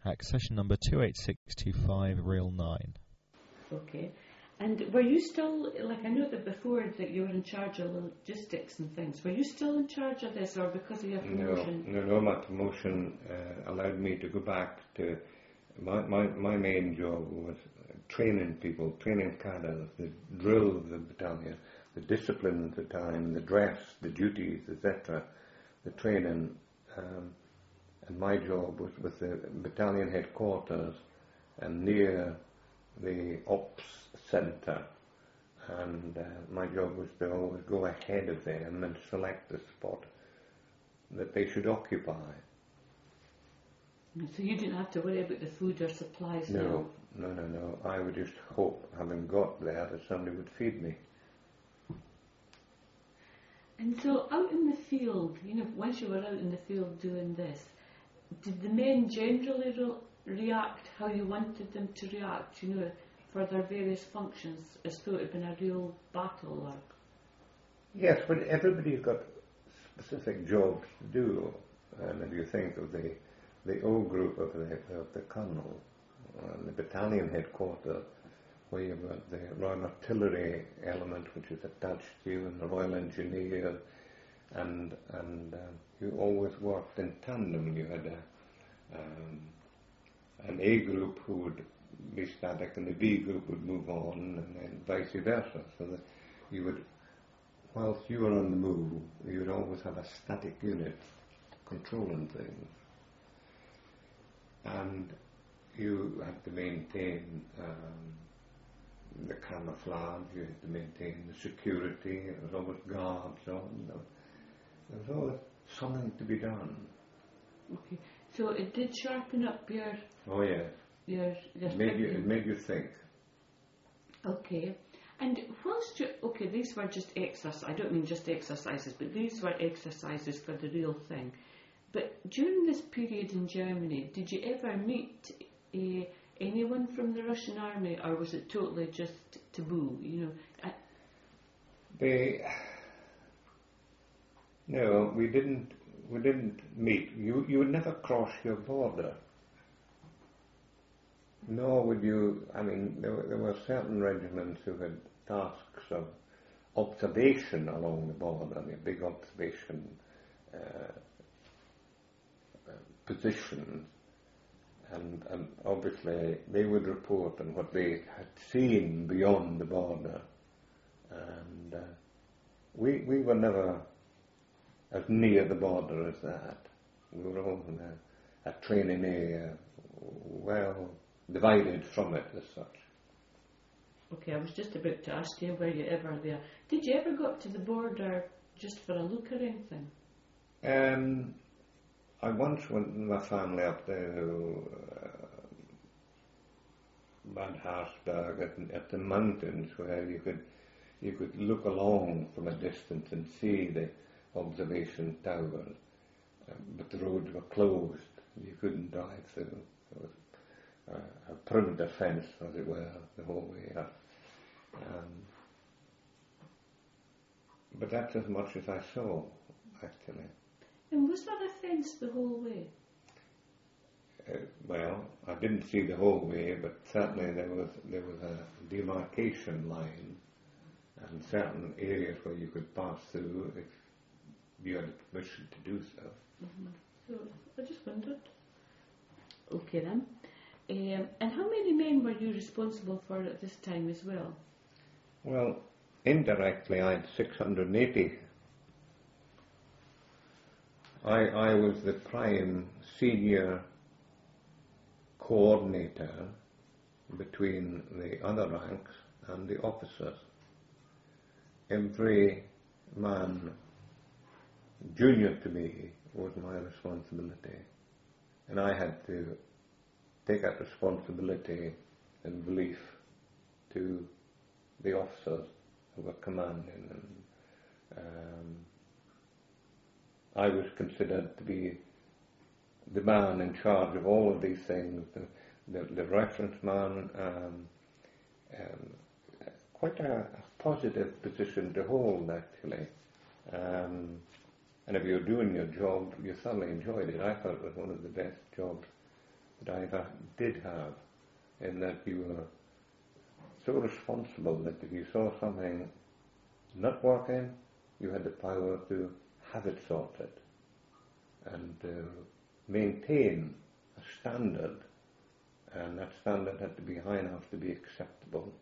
Accession number 28625, reel 9. Okay. And were you still, like I know that before that you were in charge of logistics and things, were you still in charge of this or because of your promotion? No, my promotion allowed me to go back to, my main job was training people, training cadres, the drill of the battalion, the discipline of the time, the dress, the duties, etc., the training, and my job was with the battalion headquarters and near the ops centre, and my job was to always go ahead of them and select the spot that they should occupy. So you didn't have to worry about the food or supplies? No. I would just hope, having got there, that somebody would feed me. And so out in the field, once you were out in the field doing this, did the men generally react how you wanted them to react, for their various functions, as though it had been a real battle? Or? Yes, but everybody's got specific jobs to do. And if you think of the O group of the colonel, the battalion headquarters, where you've got the Royal Artillery element which is attached to you, and the Royal Engineers, and you always worked in tandem. You had an A group who would be static and the B group would move on, and then vice versa, so that you would, whilst you were on the move, you would always have a static unit controlling things. And you had to maintain the camouflage, you had to maintain the security, there was always guards on, there was always something to be done. Okay, so it did sharpen up your... Oh yes. It made you think. Okay, and whilst these were just exercises, I don't mean just exercises, but these were exercises for the real thing. But during this period in Germany, did you ever meet anyone from the Russian army, or was it totally just taboo? No, we didn't meet. You would never cross your border. Nor would you. I mean, there were certain regiments who had tasks of observation along the border, the big observation positions, and obviously they would report on what they had seen beyond the border, and we were never as near the border as that. We were all in a training area, well divided from it as such. Okay, I was just about to ask you, were you ever there? Did you ever go up to the border just for a look or anything? I once went with my family up to Bad Harzberg at the mountains, where you could look along from a distance and see the observation towers, but the roads were closed. You couldn't drive through. It was a perimeter fence, as it were, the whole way up. But that's as much as I saw, actually. And was there a fence the whole way? Well, I didn't see the whole way, but certainly there was a demarcation line, and certain areas where you could pass through if you had permission to do so. Mm-hmm. So I just wondered. Okay then. And how many men were you responsible for at this time as well? Well, indirectly I had 680. I was the prime senior coordinator between the other ranks and the officers. Every man junior to me was my responsibility, and I had to take that responsibility and belief to the officers who were commanding, and I was considered to be the man in charge of all of these things, the reference man, quite a positive position to hold, actually. And if you're doing your job, you thoroughly enjoyed it. I thought it was one of the best jobs that did have, in that you were so responsible that if you saw something not working, you had the power to have it sorted and maintain a standard, and that standard had to be high enough to be acceptable,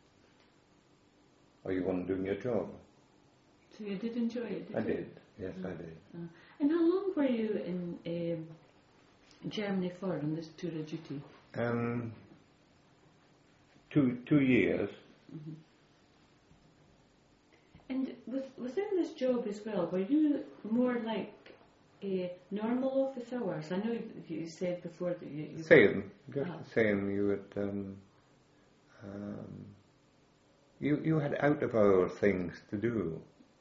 or you weren't doing your job. So you did enjoy it, did you? I did, yes, I did. And how long were you in Germany for on this tour of duty? 2 years. Mm-hmm. And within this job as well, were you more like normal office hours? I know you said before that you Same, just the same. You would, you had out of hour things to do,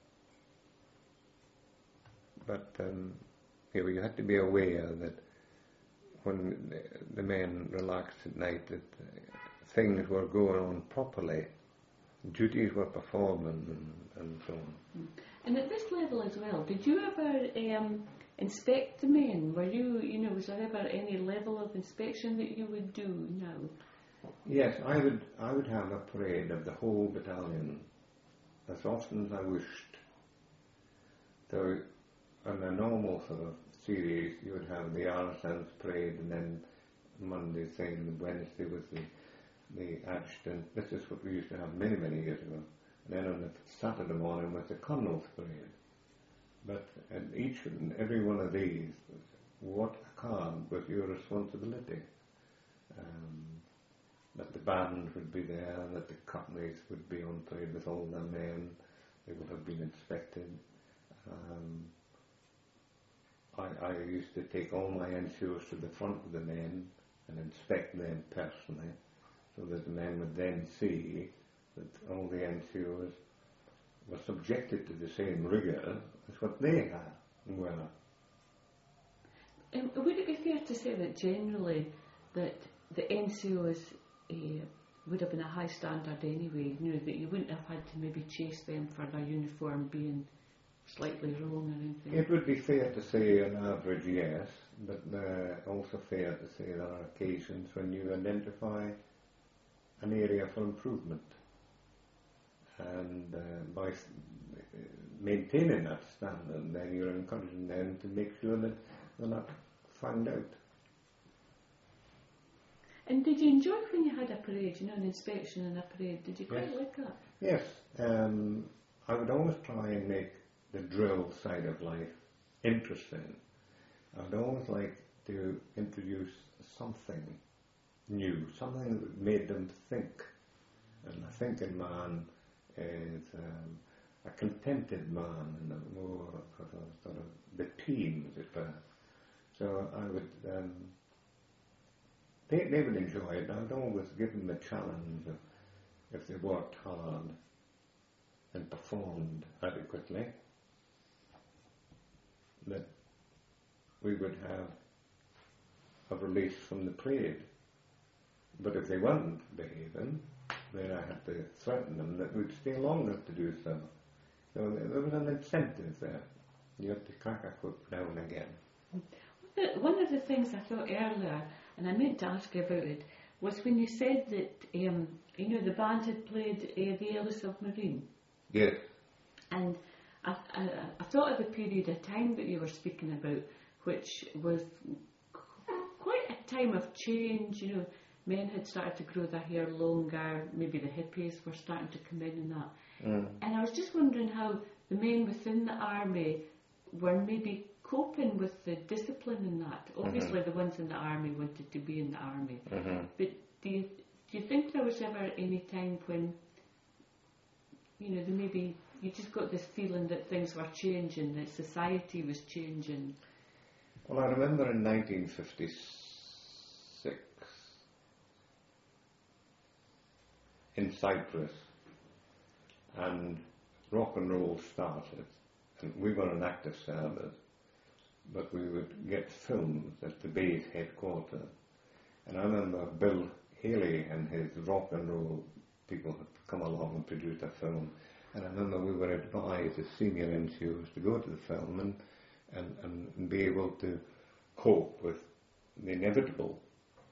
but you had to be aware that when the men relaxed at night, that things were going on properly, duties were performing, and so on. And at this level as well, did you ever inspect the men? Were you, was there ever any level of inspection that you would do now? Yes, I would have a parade of the whole battalion as often as I wished. So on a normal sort of series, you would have the RSM's parade, and then Monday thing, Wednesday was the Ashton. This is what we used to have many, many years ago. And then on the Saturday morning was the Colonel's parade. But at each and every one of these, what card was your responsibility? That the band would be there, that the companies would be on parade with all their men, they would have been inspected. I used to take all my NCOs to the front of the men and inspect them personally, so that the men would then see that all the NCOs were subjected to the same rigour as what they had and were. Would it be fair to say that generally that the NCOs would have been a high standard anyway, that you wouldn't have had to maybe chase them for their uniform being slightly wrong or anything? It would be fair to say on average, yes, but also fair to say there are occasions when you identify an area for improvement, and by maintaining that standard, then you're encouraging them to make sure that they're not found out. And did you enjoy when you had a parade, an inspection and a parade? Did you quite like that? Yes, I would always try and make the drill side of life interesting. I would always like to introduce something new, something that made them think. And a thinking man is a contented man, and a more of a sort of the team, as it were. So I would, they would enjoy it. I would always give them the challenge of, if they worked hard and performed adequately, that we would have a release from the parade. But if they weren't behaving, then I had to threaten them that we'd stay longer to do so. So there was an incentive there. You had to crack a whip now and again. One of the things I thought earlier, and I meant to ask you about it, was when you said that, the band had played the Yellow Submarine. Yes. And I thought of the period of time that you were speaking about, which was quite a time of change. Men had started to grow their hair longer, maybe the hippies were starting to come in and that. And I was just wondering how the men within the army were maybe coping with the discipline in that. Obviously the ones in the army wanted to be in the army. But do you think there was ever any time when, maybe you just got this feeling that things were changing, that society was changing? Well, I remember in 1956, in Cyprus, and rock and roll started, and we were an active service, but we would get films at the base headquarters, and I remember Bill Haley and his rock and roll people had come along and produced a film, and I remember we were advised as senior NCOs to go to the film and be able to cope with the inevitable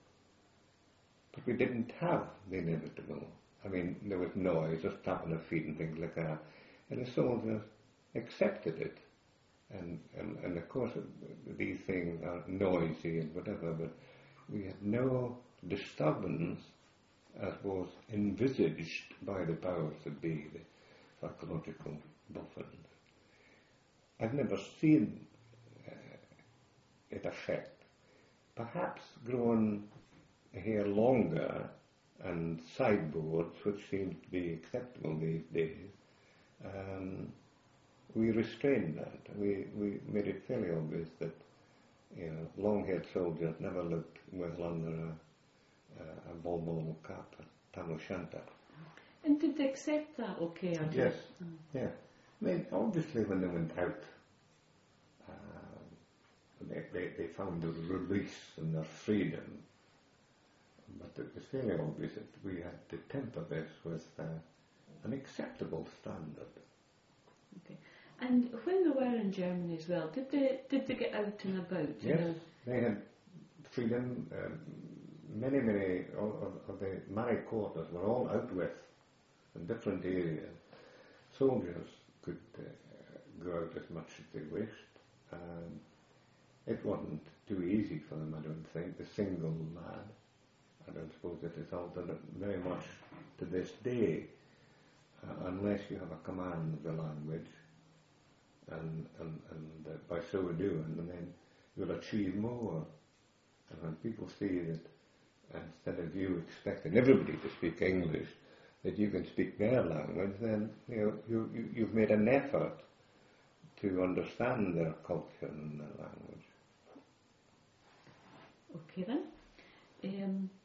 we didn't have the inevitable. I mean, there was noise, just tapping of feet and things like that. And the soldiers accepted it. And of course, these things are noisy and whatever, but we had no disturbance as was envisaged by the powers that be, the psychological buffons. I've never seen it affect. Perhaps growing hair longer and sideboards, which seem to be acceptable these days, we restrained that. We made it fairly obvious that long-haired soldiers never looked well under a ball cap, a tam o' shanter. And did they accept that okay? Or Yes, yeah. I mean, obviously when they went out, they found their release and their freedom. But it was fairly obvious that we had to temper this with an acceptable standard. Okay. And when they were in Germany as well, did they get out and about? Yes, they had freedom. Many of the married quarters were all out with in different areas. Soldiers could go out as much as they wished. It wasn't too easy for them, I don't think. The single lad, I don't suppose it is altered very much to this day, unless you have a command of the language, and by so doing, and then you'll achieve more. And when people see that instead of you expecting everybody to speak English, that you can speak their language, then you've made an effort to understand their culture and their language. Okay then.